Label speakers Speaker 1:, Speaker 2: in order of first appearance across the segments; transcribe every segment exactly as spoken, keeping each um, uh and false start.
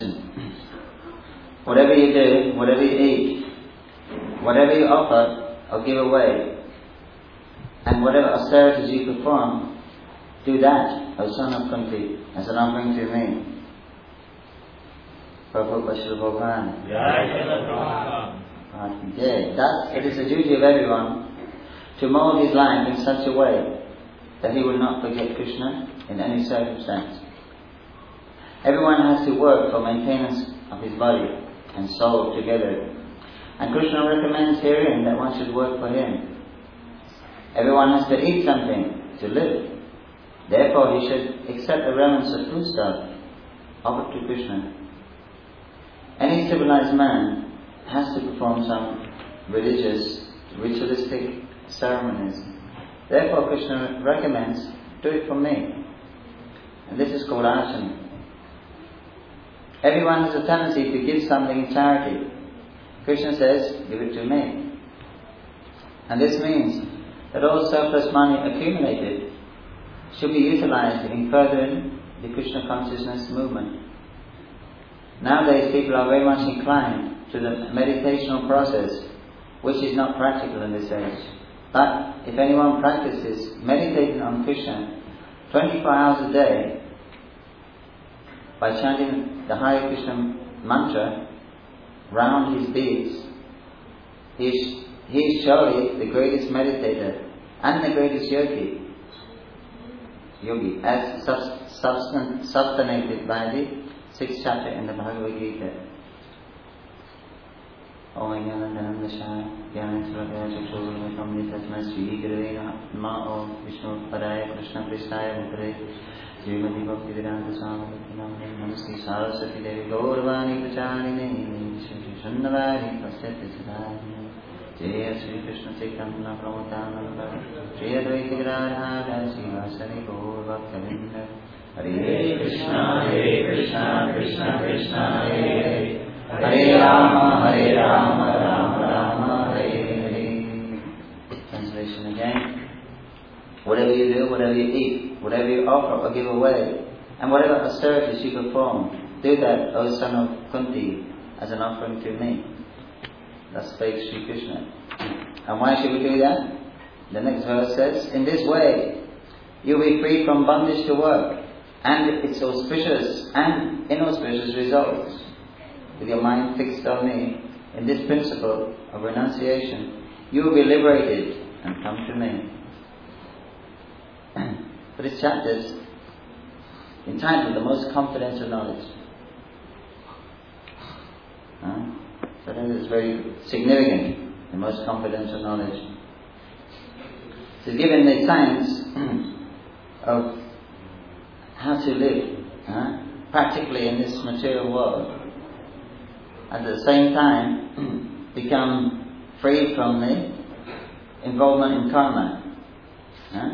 Speaker 1: Whatever you do, whatever you eat, whatever you offer or give away, and whatever austerities you perform, do that, O son of Kunti, as an offering to me. Prabhupada Srila Bhagavan. That it is the duty of everyone to mould his life in such a way that he will not forget Krishna in any circumstance. Everyone has to work for maintenance of his body and soul together. And Krishna recommends herein that one should work for him. Everyone has to eat something to live. Therefore he should accept the remnants of foodstuff offered to Krishna. Any civilized man has to perform some religious, ritualistic ceremonies. Therefore Krishna recommends, do it for me. And this is called archana. Everyone has a tendency to give something in charity. Krishna says, give it to me. And this means that all surplus money accumulated should be utilized in furthering the Krishna consciousness movement. Nowadays people are very much inclined to the meditational process, which is not practical in this age. But if anyone practices meditating on Krishna twenty-four hours a day by chanting the Hare Krishna mantra round his beads, he is, he is surely the greatest meditator and the greatest yogi, yogi as substan- substantiated by the sixth chapter in the Bhagavad Gita. Om Jnana Dhanam Jnana Sravaya Chakshurva Kamnitasma Sri Gurave Namo Vishnu Padaya Krishna Pristaya Mukre Srimati Bhakti Vedanta Swami Namaste Saraswati Devi Gauravani Pracharine Shannavari Pasyati Sadhani Jaya Sri Krishna Chaitanya Prabhupada Jaya Dvaita Radha Sivasari Gaur Bhaktavinda Hare Krishna Hare Krishna Krishna Krishna Hare Hare Hare Rama Hare Rama Rama Rama Hare Hare. Translation again. Whatever you do, whatever you eat, whatever you offer or give away, and whatever austerities you perform, do that, O son of Kunti, as an offering to me. Thus spake Sri Krishna. And why should we do that? The next verse says, in this way you will be free from bondage to work and its auspicious and inauspicious results. With your mind fixed on me, in this principle of renunciation, you will be liberated and come to me. For this chapter is entitled The Most Confidential Knowledge. Huh? So that is very significant, the most confidential knowledge. So given the science of how to live huh, practically in this material world, at the same time become free from the involvement in karma. Huh?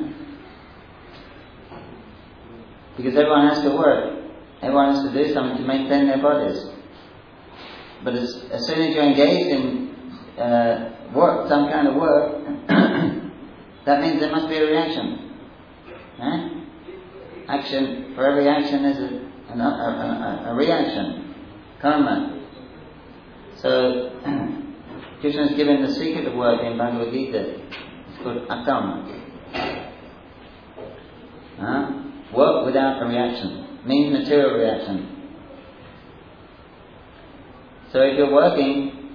Speaker 1: Because everyone has to work, everyone has to do something to maintain their bodies. But as, as soon as you're engaged in uh, work, some kind of work, that means there must be a reaction. Huh? Action, for every action is a, a, a, a reaction, karma. So, Krishna has given the secret of work in Bhagavad Gita. It's called akama. Huh? Work without a reaction means material reaction. So if you're working,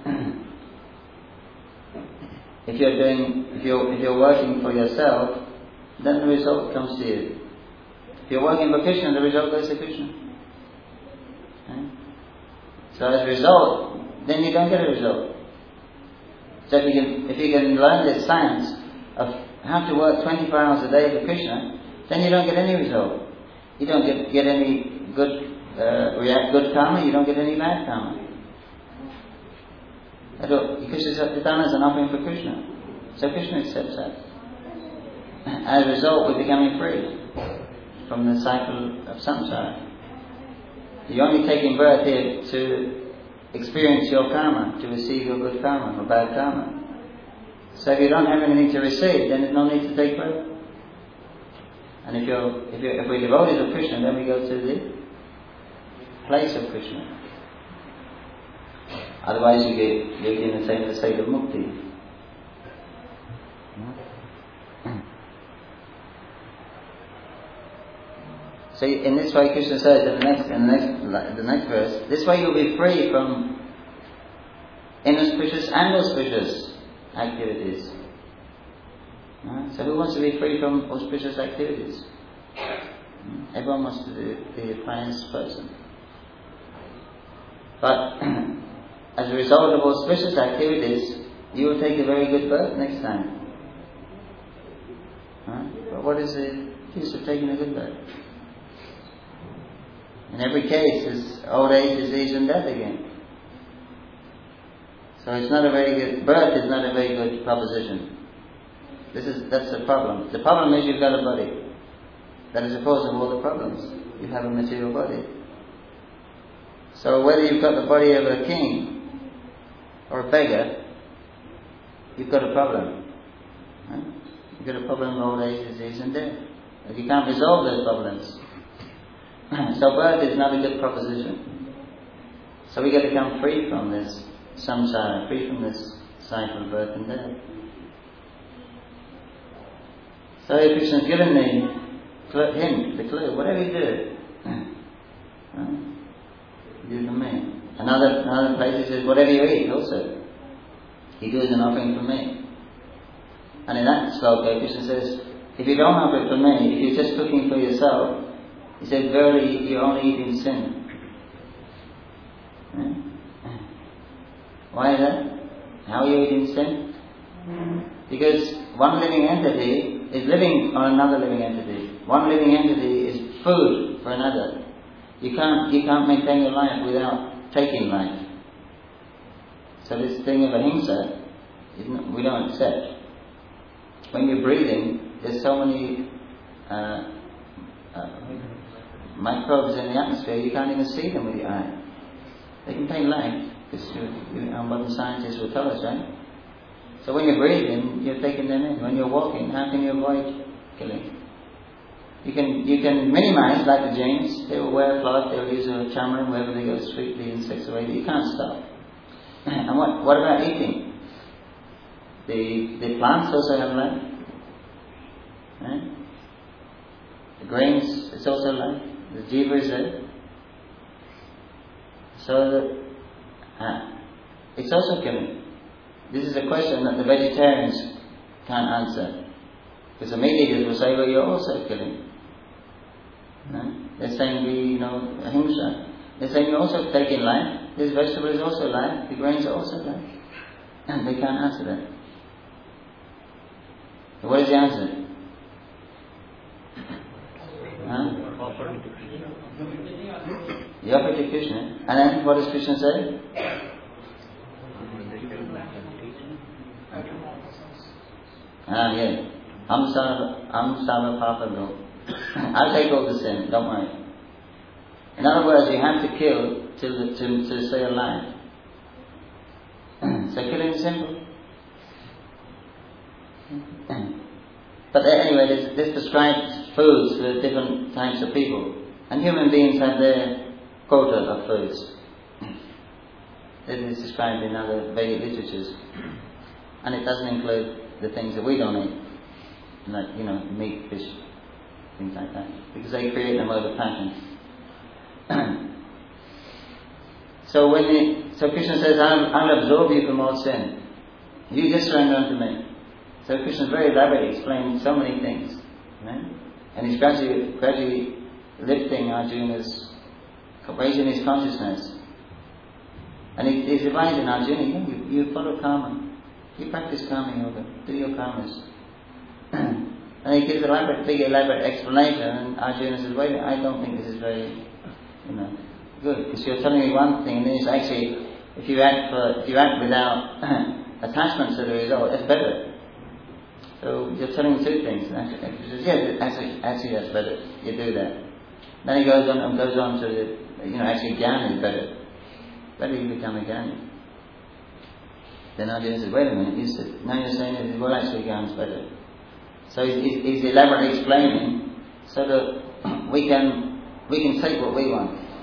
Speaker 1: if you're doing, if you're if you're working for yourself, then the result comes to you. If you're working for Krishna, the result goes to Krishna. Okay? So as a result, then you don't get a result. So if you can, if you can learn this science of how to work twenty-four hours a day for Krishna, then you don't get any result. You don't get, get any good uh, react good karma. You don't get any bad karma. Krishna Satchitana is an offering for Krishna, so Krishna accepts that. As a result, we're becoming free from the cycle of samsara. You're only taking birth here to experience your karma, to receive your good karma or bad karma. So if you don't have anything to receive, then there's no need to take birth. And if you're, if you're, if we're devoted to Krishna, then we go to the place of Krishna. Otherwise you get, you get in the same state of mukti. So in this way Krishna says in the next, in the next, the next verse, this way you'll be free from inauspicious and auspicious activities. So who wants to be free from auspicious activities? Everyone wants to be, be a pious person. But as a result of auspicious activities, you will take a very good birth next time. Huh? But what is the use of taking a good birth? In every case, it's old age, disease and death again. So it's not a very good, birth is not a very good proposition. This is, that's the problem. The problem is you've got a body. That is the cause of all the problems. You have a material body. So whether you've got the body of a king or a beggar, you've got a problem. Right? You've got a problem of old age, disease and death. If you can't resolve those problems. So birth is not a good proposition. So we got to come free from this samsara, free from this cycle of birth and death. So Krishna's given the hint, the clue, whatever you do, right? You do for me. Another, another place he says, whatever you eat also, you do as an offering for me. And in that sloka, Krishna says, if you don't offer it for me, if you're just cooking for yourself, he says, verily, you're only eating sin. Right? Why is that? How are you eating sin? Because one living entity is living on another living entity. One living entity is food for another. You can't, you can't maintain your life without taking life. So this thing of ahimsa, we don't accept. When you're breathing, there's so many uh, uh, microbes in the atmosphere, you can't even see them with your eye. They contain life, because our modern scientists will tell us, right? So when you're breathing, you're taking them in. When you're walking, how can you avoid killing? You can you can minimize, like the Jains. They will wear a cloth, they will use a chamaran wherever they go to sweep the insects away. You can't stop. And what what about eating? The the plants also have life. Right? The grains, it's also life. The jiva is there. So that, uh, it's also killing. This is a question that the vegetarians can't answer. Because the meat eaters will say, well, you're also killing. No? They're saying, we, you know, ahimsa. They're saying you're also taking life. This vegetable is also life. The grains are also life. And they can't answer that. So what is the answer? Huh? You offer to Krishna. And then what does Krishna say? Ah, yeah. I'm Sava, I'm Sava Papa Go. I'll take all the sin, don't worry. In other words, you have to kill to, to, to stay alive. So killing is simple. But anyway, this, this describes foods for different types of people. And human beings have their quota of foods. This is described in other Vedic literatures. And it doesn't include the things that we don't eat. Like, you know, meat, fish, things like that. Because they create a mode of passion. So when the, so Krishna says, I'll, I'll absorb you from all sin. You just surrender unto me. So Krishna very elaborately explained so many things. Right? And he's gradually, gradually lifting Arjuna's, raising his consciousness. And he, he's advising Arjuna, you, you follow karma. You practice karma yoga. Do your karmas. And he gives a elaborate, big elaborate explanation, and Arjuna says, wait a minute, I don't think this is very, you know, good. Because you're telling me one thing, and then it's actually, if you act for, if you act without attachment to the result, it's better. So you're telling me two things. And actually, he says, yeah, actually, actually that's better. You do that. Then he goes on and goes on to, the, you know, actually Jnana is better. Better you become a Jnana. Then Arjuna says, wait a minute, you said, now you're saying that, well, actually Jnana is better. So he's, he's elaborately explaining so that we can we can take what we want.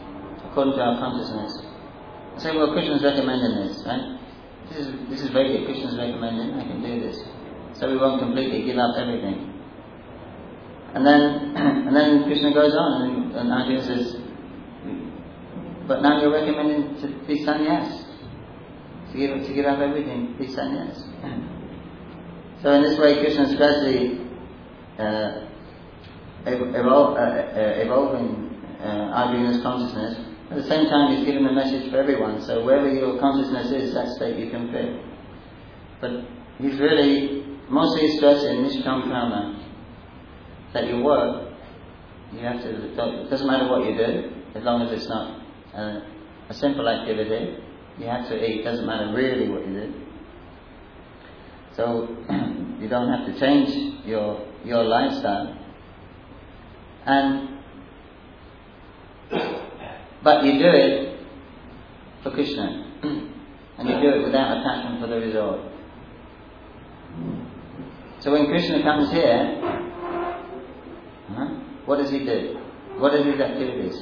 Speaker 1: according to our consciousness. I say, well, Krishna's recommending this, right? This is this is very good. Krishna's recommending. I can do this, so we won't completely give up everything. And then and then Krishna goes on, and, and Arjuna says, but now you're recommending to be sannyas, to give to give up everything, be sannyas. So in this way, Krishna is gradually uh, evol- uh, uh, evolving uh, Arjuna's consciousness. At the same time, he's giving the message for everyone. So wherever your consciousness is, that state you can fit. But he's really mostly stressing nishkam karma, that your work, you have to. It doesn't matter what you do, as long as it's not uh, a simple activity. You have to eat. It doesn't matter really what you do. So you don't have to change your your lifestyle. And but you do it for Krishna, and you do it without attachment for the result. So when Krishna comes here, huh, what does he do? What are his activities?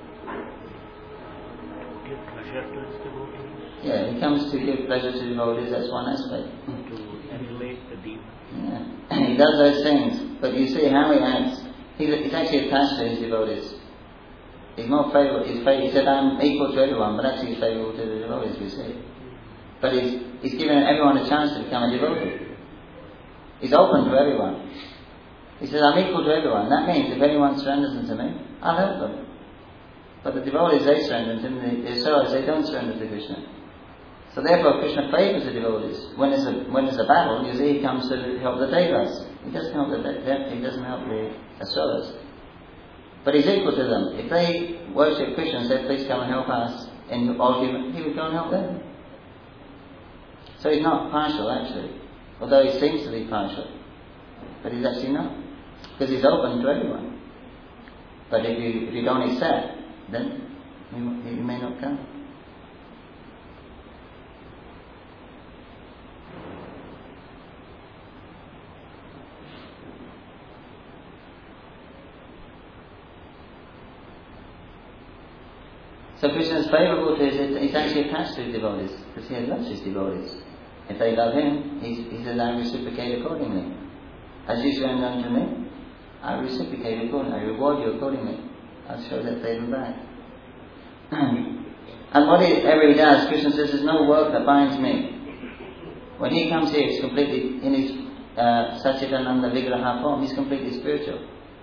Speaker 2: Give pleasure to his devotees.
Speaker 1: Yeah, he comes to give pleasure to devotees. That's one aspect.
Speaker 2: To emulate the demon.
Speaker 1: Yeah, he does those things, but you see how he acts. He's, he's actually attached to his devotees. He's more favourable. He's fav- he said, "I'm equal to everyone," but actually he's favourable to the devotees. We see, but he's he's giving everyone a chance to become a devotee. He's open to everyone. He says, "I'm equal to everyone." That means if anyone surrenders unto me, I'll help them. But the devotees, they surrender to him. The souls, they don't surrender to Krishna. So therefore, Krishna favours the devotees. When there's a when there's a battle, you see, he comes to help the devas. He doesn't help the de- he doesn't help the asuras. But he's equal to them. If they worship Krishna and say, "Please come and help us," in all human, he would go and help them. So he's not partial, actually. Although he seems to be partial, but he's actually not, because he's open to everyone. But if you if you don't accept, then you, you may not come. So Krishna is favourable to his, he's actually attached to his devotees, because he loves his devotees. If they love him, he, he says, "I reciprocate accordingly. As you surrender unto me, I reciprocate accordingly. I reward you accordingly. I'll show that favour back." And whatever he does, Krishna says, "There's no work that binds me." When he comes here, he's completely, in his uh, Satchidananda Vigraha form, he's completely spiritual.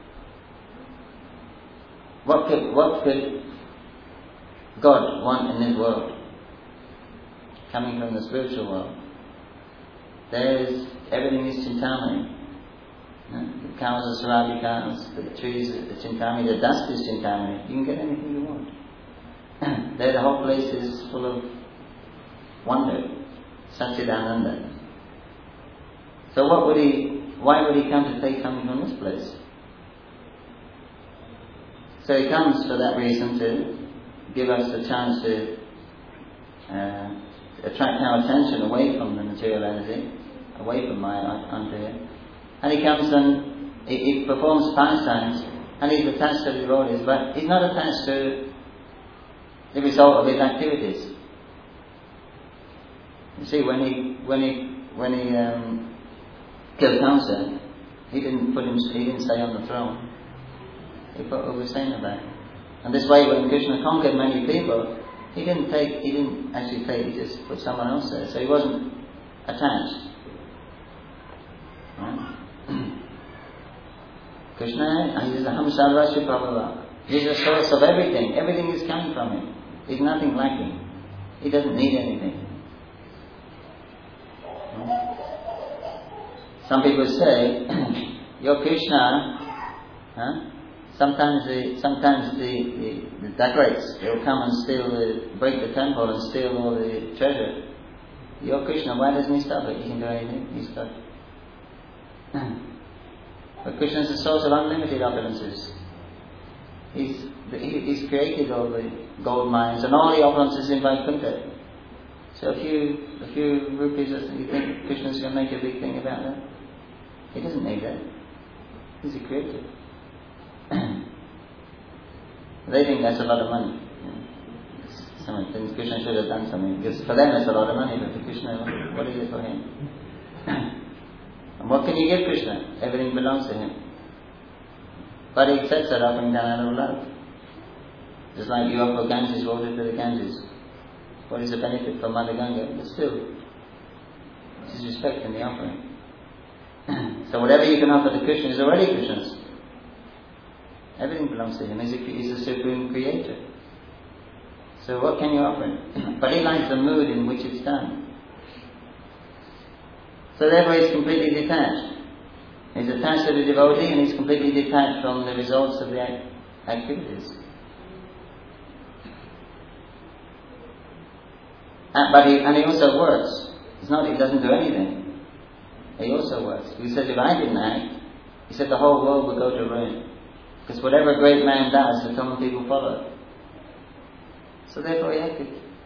Speaker 1: What could, what could God want in this world? Coming from the spiritual world, there's everything is Chintamani. The cows are Sarabi cows, the trees are Chintamani, the dust is Chintamani. You can get anything you want. There, the whole place is full of wonder, Satchidananda. So, what would he? Why would he come to take something from this place? So he comes for that reason, to give us a chance to uh, attract our attention away from the material energy, away from Maya onto it. And he comes and he, he performs pastimes, and he's attached to the devotees, but he's not attached to the result of his activities. You see, when he when he when he um, killed Kamsa, he didn't put him he didn't stay on the throne. He put Ugrasena back. And this way, when Krishna conquered many people, he didn't take, he didn't actually take, he just put someone else there. So he wasn't attached. Right? Krishna, he is the Hamsarva Shubhava. He's the source of everything. Everything is coming from him. He's nothing lacking. He doesn't need anything. Some people say, "You're Krishna," huh? Sometimes the sometimes the, the, the decorates, they'll come and steal the, break the temple and steal all the treasure. You're Krishna, why doesn't he stop it? He can do anything, he's got. But Krishna is the source of unlimited opulences. He's he, he's created all the gold mines and all the opulences in Vaikuntha. So a few a few rupees, you think Krishna's going to make a big thing about that? He doesn't need that. He's a creator. They think that's a lot of money. thinks Krishna should have done something. Because for them it's a lot of money, but for Krishna, what is it for him? And what can you give Krishna? Everything belongs to him. But he accepts that offering done out of love. Just like you offer Ganges water to the Ganges. What is the benefit for Mother Ganga? But still, this is respect in the offering. So whatever you can offer to Krishna is already Krishna's. Everything belongs to him. He's a, the supreme creator. So what can you offer him? But he likes the mood in which it's done. So therefore he's completely detached. He's attached to the devotee and he's completely detached from the results of the act- activities. And, but he, and he also works. It's not he doesn't do anything. He also works. He says, if I didn't act, he said the whole world would go to ruin. Because whatever a great man does, the common people follow. So therefore he acted.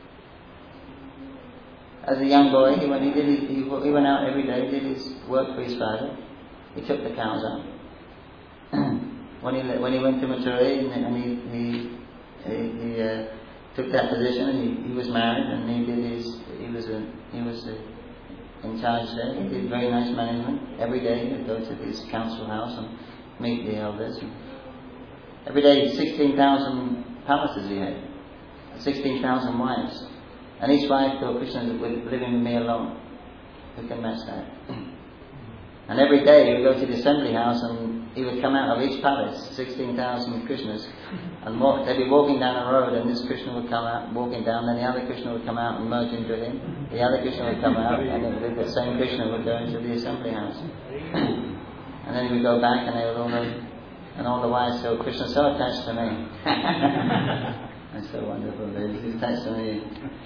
Speaker 1: As a young boy, he went, he, did his, he, he went out every day, did his work for his father. He took the cows out. when he when he went to Mathura and, and he he, he, he uh, took that position, and he, he was married, and he did his he was a, he was a, in charge there. He did very nice management. Every day he would go to his council house and meet the elders. Every day, sixteen thousand palaces he had, sixteen thousand wives, and each wife thought Krishna was living with me alone. Who can match that? And every day he would go to the assembly house and he would come out of each palace, sixteen thousand Krishnas, and walk, they'd be walking down a road and this Krishna would come out walking down, then the other Krishna would come out and merge into him, the other Krishna would come out and then the same Krishna would go into the assembly house. And then he would go back and they would all go, and all the wives said, oh, Krishna's so attached to me. That's so wonderful, he's attached to me.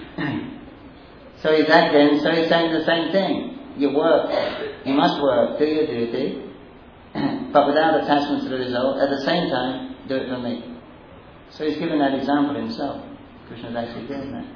Speaker 1: So he's acting, so he's saying the same thing. You work, you must work, do your duty, but without attachment to the result. At the same time, do it for me. So he's given that example himself. Krishna's actually doing that.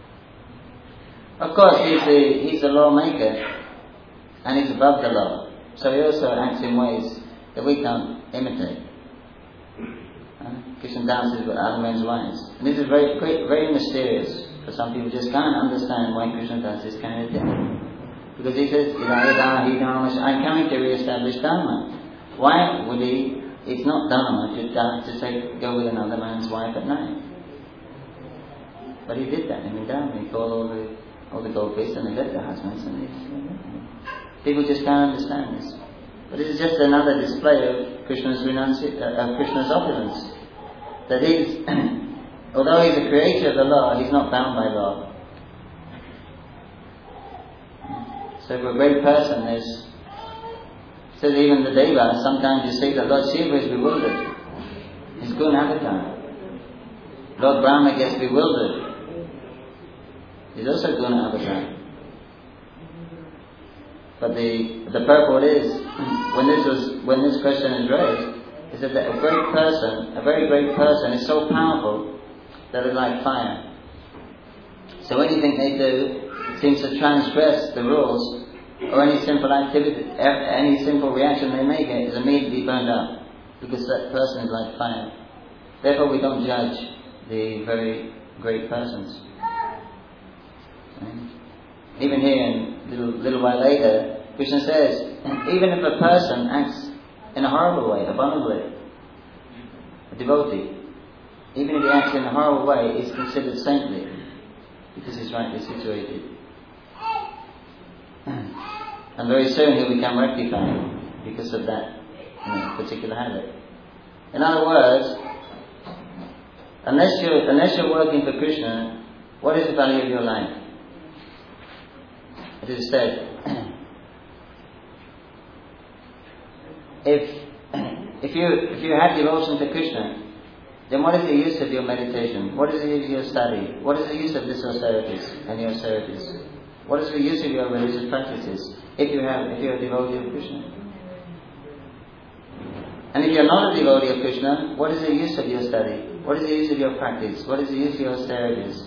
Speaker 1: Of course, he's the he's the lawmaker, and he's above the law. So he also acts in ways that we can't imitate. Uh, Krishna dances with other men's wives, and this is very very mysterious. For some people, just can't understand why Krishna does this kind of thing. Because he says, I'm coming to re-establish Dharma. Why would he, it's not Dharma to, to say, go with another man's wife at night. But he did that in Vrindavan. He called all the all the gopis and they left their husbands. And they, people just can't understand this. But this is just another display of Krishna's, renunci- uh, of Krishna's opulence. That he's, although he's a creator of the law, he's not bound by law. So for a great person, there's, says even the Devas, sometimes you see that Lord Shiva is bewildered. He's good avatar. Lord Brahma gets bewildered. He's also Guna avatar. But the the purport is, when this was when this question is raised, is that a great person, a very great person, is so powerful that it's like fire. So anything they do seems to transgress the rules, or any simple activity, any simple reaction they make is immediately burned up, because that person is like fire. Therefore, we don't judge the very great persons. Even here, in a little, little while later, Krishna says, even if a person acts in a horrible way, abominably, a devotee, even if he acts in a horrible way, is considered saintly, because he's rightly situated. And very soon he'll become rectified because of that, you know, particular habit. In other words, unless you're, unless you're working for Krishna, what is the value of your life? It is said, if if you if you have devotion to Krishna, then what is the use of your meditation? What is the use of your study? What is the use of this austerities and your austerities? What is the use of your religious practices if you have if you're a devotee of Krishna? And if you're not a devotee of Krishna, what is the use of your study? What is the use of your practice? What is the use of your austerities?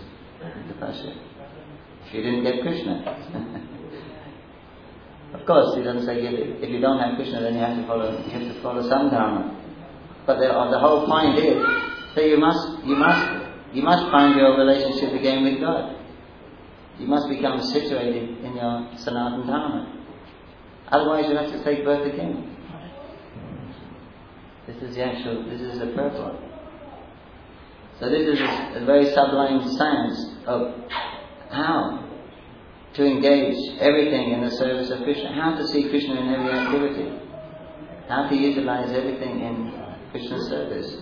Speaker 1: If you didn't get Krishna. Of course, he doesn't say if you don't have Krishna, then you have to follow you have to follow some dharma. But the, the whole point is that you must you must you must find your relationship again with God. You must become situated in your Sanatana Dharma. Otherwise you have to take birth again. This is the actual, this is the purport. So this is a, a very sublime science of how to engage everything in the service of Krishna, how to see Krishna in every activity, how to utilize everything in Krishna's service.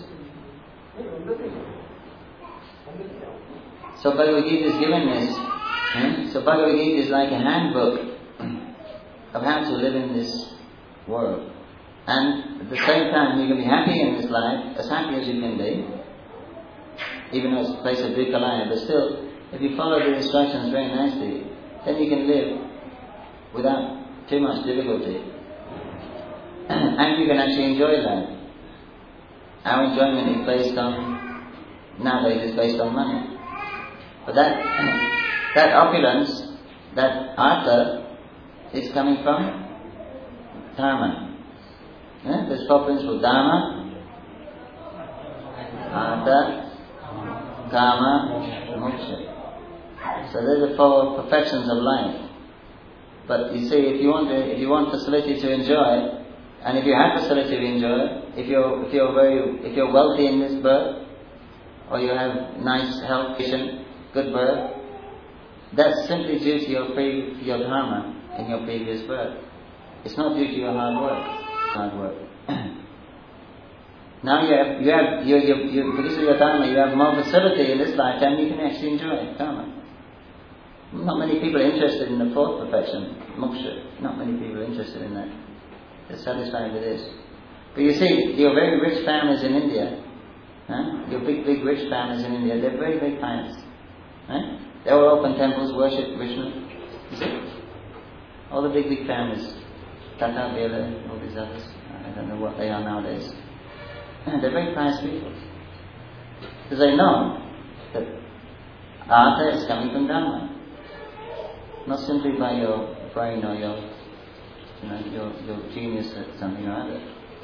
Speaker 1: So Bhagavad Gita is given this. Hmm? So Bhagavad Gita is like a handbook of how to live in this world. And at the same time, you can be happy in this life, as happy as you can be, even though it's a place of dukkha, but still, if you follow the instructions very nicely, then you can live without too much difficulty. And you can actually enjoy life. Our enjoyment is based on, nowadays, is based on money. But that, that opulence, that artha, is coming from dharma. Yeah? There's four principles: dharma, artha, kama, moksha. So there's the four perfections of life. But you see, if you want to, if you want facility to enjoy, and if you have facility to enjoy, if you're if you're very if you're wealthy in this birth, or you have nice health, patient, good birth, that's simply due to your pre, your dharma in your previous birth. It's not due to your hard work. Hard work. Now you have you have you, you, you because of your dharma, you have more facility in this lifetime. You can actually enjoy dharma. Not many people are interested in the fourth perfection, moksha. Not many people are interested in that. They're satisfied with this. But you see, your very rich families in India, huh? Your big, big rich families in India, they're very, very pious. Huh? They all open temples, worship Vishnu. You see? All the big, big families. Tata, Bela, all these others. I don't know what they are nowadays. They're very pious people. Because they know that artha is coming from Dharma. Not simply by your brain or your, you know, your, your genius at something or other.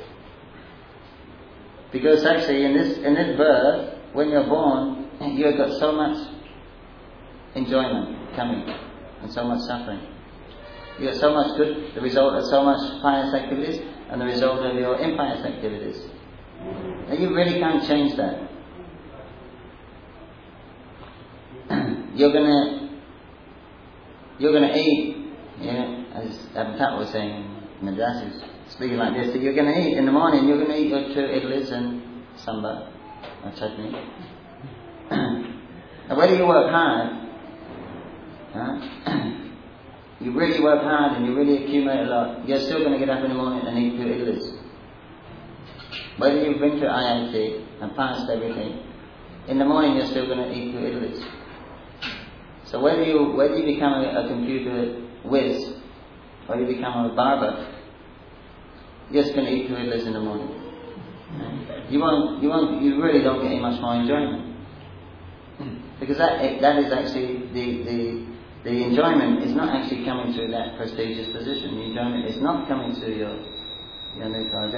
Speaker 1: Because actually in this in this birth, when you're born, you've got so much enjoyment coming and so much suffering. You have so much good, the result of so much pious activities and the result of your impious activities. And you really can't change that. You're gonna You're going to eat, yeah, as Abhitat was saying, Madras is speaking like this, that you're going to eat, in the morning you're going to eat your two idlis and sambar, or chutney. And whether you work hard, huh, you really work hard and you really accumulate a lot, you're still going to get up in the morning and eat two idlis. Whether you've been to I I T and passed everything, in the morning you're still going to eat two idlis. So whether you whether you become a, a computer whiz or you become a barber, you're just going to eat two idlis in the morning. You won't, you won't, you really don't get any much more enjoyment, because that that is actually the the the enjoyment is not actually coming through that prestigious position. The enjoyment is not coming through your your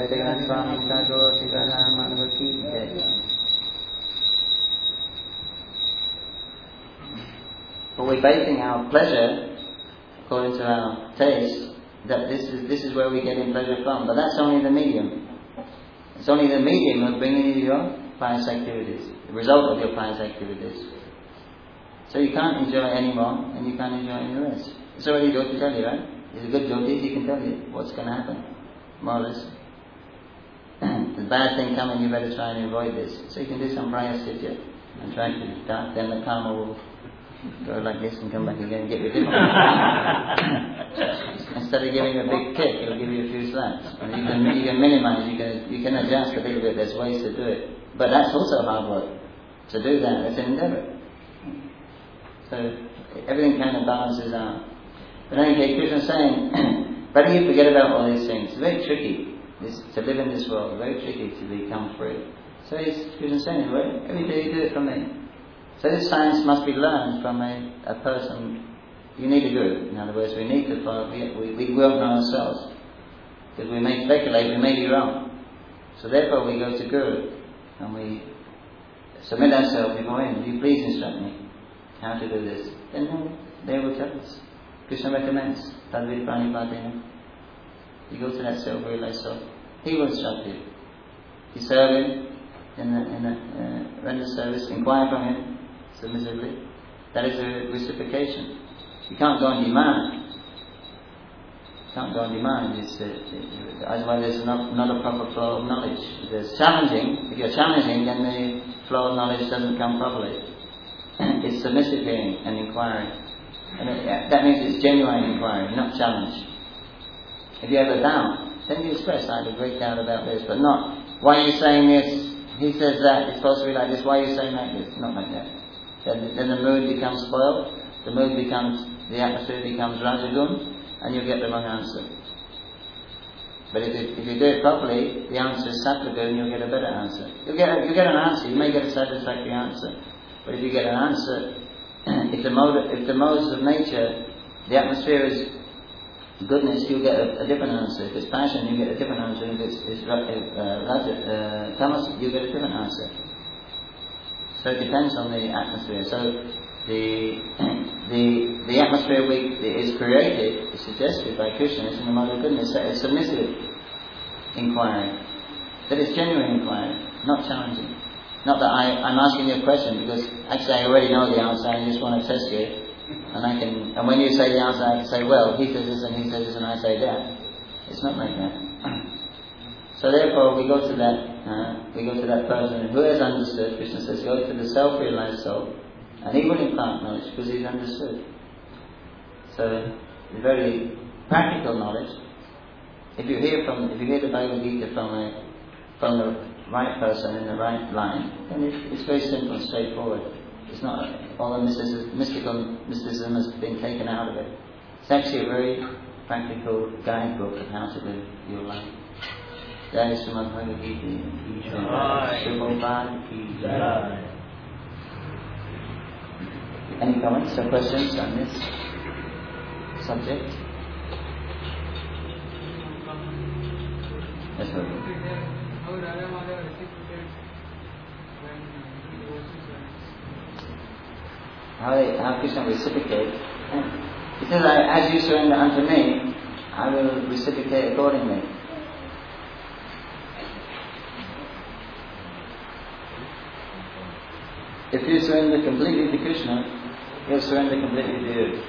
Speaker 1: But we're basing our pleasure according to our taste, that this is this is where we're getting pleasure from. But that's only the medium. It's only the medium of bringing you your pious activities, the result of your pious activities. So you can't enjoy any more, and you can't enjoy any less. It's already Jyoti tell you, right? It's a good Jyoti, he can tell you what's going to happen, more or less. The bad thing coming, you better try and avoid this. So you can do some prayasitya and try to start, then the karma will go like this and come back again and get you a different Instead of giving you a big kick, it'll give you a few slaps. And you can you can minimize, you can you can adjust a little bit. There's ways to do it, but that's also hard work. To do that, it's an endeavour. So everything kind of balances out. But anyway, Krishna is saying, better you forget about all these things. It's very tricky this, to live in this world. Very tricky to become free. So Krishna is saying, well, every day you do it from me. So this science must be learned from a, a person. You need a guru. In other words, we need to follow, we, we, we work on ourselves. Because we may speculate, we may be wrong. So therefore we go to guru. And we submit ourselves before him. Will you please instruct me how to do this? Then they will tell us. Krishna recommends. Tadvid Pranipadena. You go to that self-realized soul. He will instruct you. You serve him in the, in the uh, render service, inquire from him submissively. That is a reciprocation. You can't go on demand. You can't go on demand. It's, uh, it, otherwise there's not, not a proper flow of knowledge. If there's challenging, if you're challenging, then the flow of knowledge doesn't come properly. It's submissive hearing and inquiry. And it, that means it's genuine inquiry, not challenge. If you have a doubt, then you express, I have a great doubt about this, but not, why are you saying this? He says that, it's supposed to be like this, why are you saying like this? Not like that. Then, then the mood becomes spoiled, the mood becomes, the atmosphere becomes rajagun, and you get the wrong answer. But if, it, if you do it properly, the answer is sattvagun, you'll get a better answer. You'll get, a, you'll get an answer, you may get a satisfactory answer, but if you get an answer, if the mode, if the modes of nature, the atmosphere is goodness, you get a, a different answer. If it's passion, you get a different answer. If it's, it's uh, raja, uh, tamas, you get a different answer. So it depends on the atmosphere. So the the the atmosphere we, is created, is suggested by Krishna, is in the mode of goodness. So it's submissive inquiry. That is genuine inquiry, not challenging. Not that I, I'm asking you a question because actually I already know the answer. I just want to test you. And I can, and when you say the answer, I can say, well, he says this and he says this and I say that. It's not like that. So therefore, we go to that, uh, we go to that person who has understood. Krishna says, go to the self-realized soul, and he will impart knowledge because he's understood. So, the very practical knowledge. If you hear from, if you hear the Bhagavad Gita from a, from the right person in the right line, then it's, it's very simple and straightforward. It's not, all the mystical mysticism has been taken out of it. It's actually a very practical guidebook of how to live your life. Jai Srimad Bhagavad Gita. Prabhupada ki Jai. Any comments or questions on this subject? Yes, sir. How, they, how Krishna reciprocate. He says, as you surrender unto me, I will reciprocate accordingly. If you surrender completely to Krishna, he'll surrender completely to you.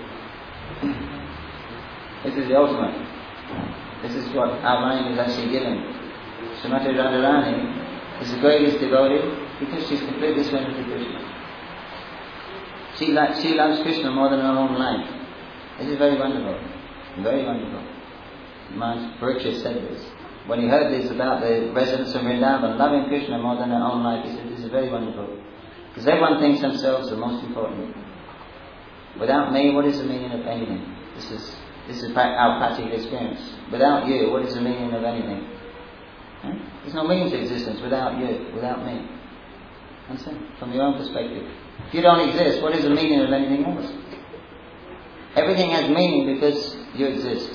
Speaker 1: This is the ultimate. This is what our mind is actually given. Srimati Radharani is the greatest devotee because she's completely surrendered to Krishna. She, li- she loves Krishna more than her own life. This is very wonderful. Very wonderful. Maharaj Parikshit said this. When he heard this about the residents of Vrindavan loving Krishna more than their own life, he said, this is very wonderful. Because everyone thinks themselves the most important. Without me, what is the meaning of anything? This is this is our practical experience. Without you, what is the meaning of anything? Huh? There's no meaning to existence without you, without me. Understand? From your own perspective. If you don't exist, what is the meaning of anything else? Everything has meaning because you exist.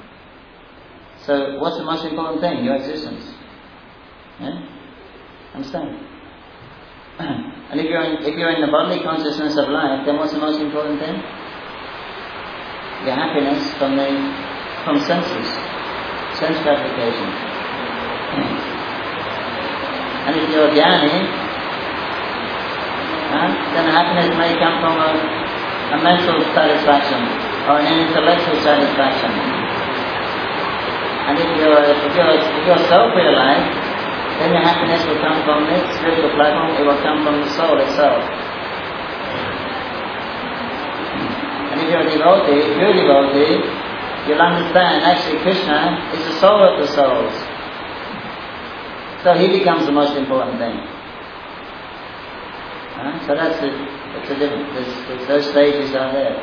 Speaker 1: So what's the most important thing? Your existence. Yeah? Understand? And if you're in, if you're in the bodily consciousness of life, then what's the most important thing? Your happiness from the from senses, sense gratification. And if you're jnani, Uh, then happiness may come from a, a mental satisfaction or an intellectual satisfaction. And if you're, if you're, if you're self-realized, then your happiness will come from this spiritual platform, it will come from the soul itself. And if you're a devotee, if you're a devotee, you'll understand actually Krishna is the soul of the souls. So he becomes the most important thing. Uh, so that's the, that's the difference. There's, there's, those stages are there.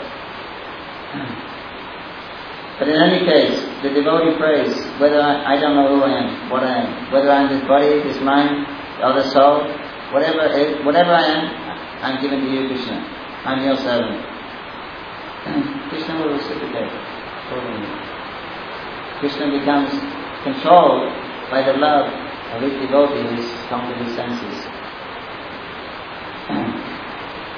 Speaker 1: But in any case, the devotee prays, whether I, I don't know who I am, what I am, whether I'm this body, this mind, or the soul, whatever is, whatever I am, I'm given to you, Krishna. I'm your servant. Krishna will reciprocate accordingly. Krishna becomes controlled by the love of his devotee who has come to his senses.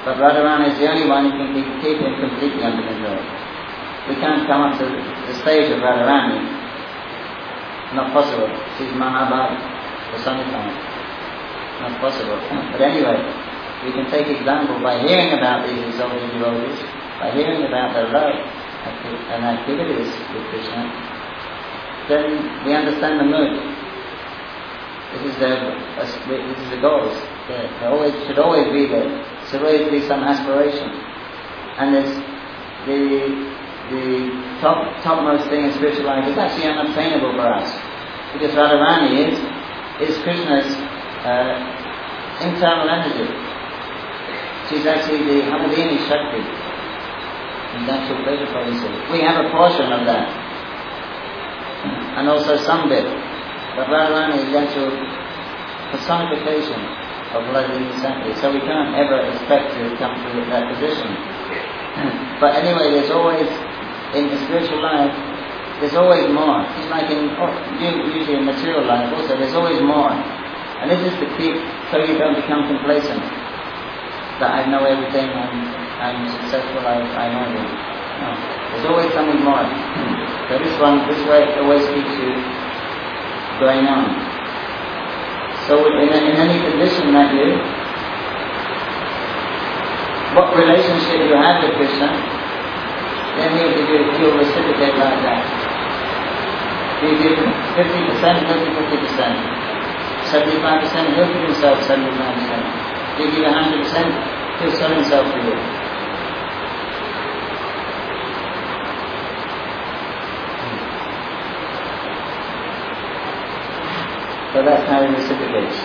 Speaker 1: But Radharani is the only one who can keep, keep him completely under control. We can't come up to the stage of Radharani. Not possible. She's Mahabharata personified. Not possible. But anyway, we can take example by hearing about these exalted devotees, by hearing about their love and activities with Krishna, then we understand the mood. This is the this is the goals. There, there always should always be there. Should always be some aspiration. And this the the top topmost thing in spiritual life is actually unobtainable for us, because Radharani is is Krishna's uh, internal energy. She's actually the Hamadini Shakti, the actual pleasure policy. We have a portion of that, and also some bit. But Radharani is the actual personification of Hamadini Shakti, so we can't ever expect to come to that position. But anyway, there's always, in the spiritual life, there's always more. It's like in, usually in material life also, there's always more. And this is to keep, so you don't become complacent. That I know everything, I'm, I'm successful, I, I know it. No. There's always something more. So this one, this way always keeps you going on. So in, in any condition that you, what relationship you have with Krishna, then he'll give you, he'll reciprocate like that. He'll give fifty percent, he'll give fifty percent. seventy-five percent, he'll give himself seventy-five percent. He'll give one hundred percent, he'll sell himself to you. So that's how he reciprocates.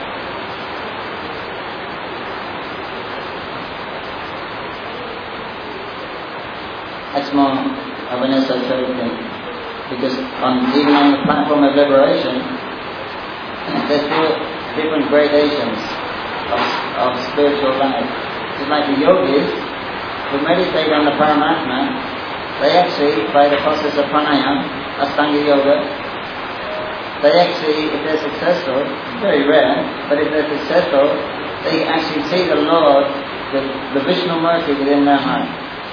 Speaker 1: That's more of an esoteric thing. Because on, even on the platform of liberation, there's different gradations of, of spiritual life. It's like the yogis who meditate on the Paramatma, they actually, by the process of pranayama, Astanga Yoga, they actually, if they're successful, it's very rare, but if they're successful, they actually see the Lord, the, the Vishnu Murti within their heart.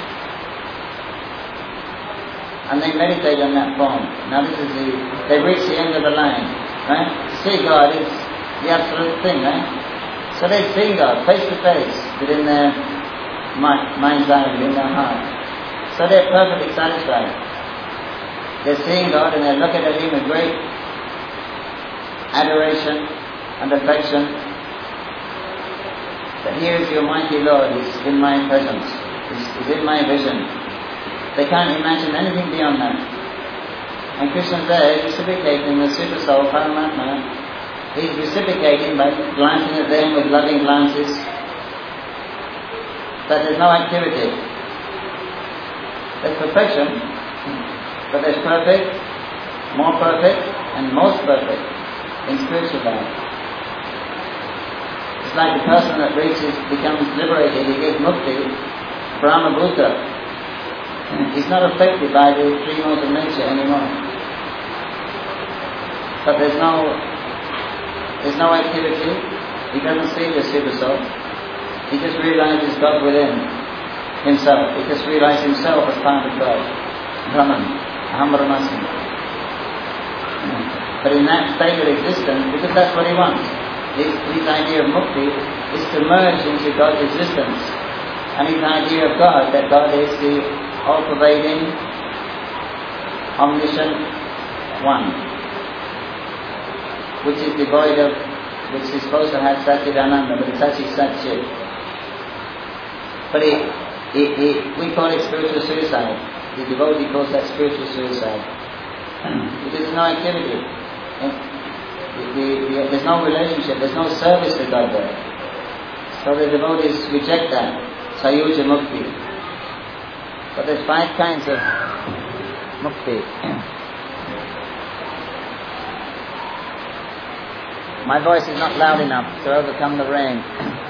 Speaker 1: And they meditate on that form. Now this is the, they reach the end of the line, right? To see God is the absolute thing, right? So they see God face to face within their mind, mind's eye, within their heart. So they're perfectly satisfied. They're seeing God and they're looking at Him with great adoration and affection. That here is your mighty Lord, He's in my presence, He's, he's in my vision. They can't imagine anything beyond that. And Krishna's there, reciprocating the Super Soul, Paramatma. He's reciprocating by glancing at them with loving glances. But there's no activity. There's perfection, but there's perfect, more perfect, and most perfect in spiritual life. It's like the person that reaches, becomes liberated, he gets mukti, Brahma Bhuta. He's not affected by the three modes of nature anymore. But there's no there's no activity. He doesn't see the Super Soul. He just realizes God within himself. He just realizes himself as part of God. Brahman, Aham Brahmasmi. But in that state of existence, because that's what he wants, his, his idea of mukti is to merge into God's existence. And his idea of God, that God is the all-pervading, omniscient one, which is devoid of, which is supposed to have Satchidananda, but it's actually Satchit. But it, it, it, we call it spiritual suicide. The devotee calls that spiritual suicide. Because there's no activity. The, the, the, there's no relationship, there's no service to God there. So the devotees reject that. Sayuja Mukti. But there's five kinds of mukti. My voice is not loud enough to overcome the rain.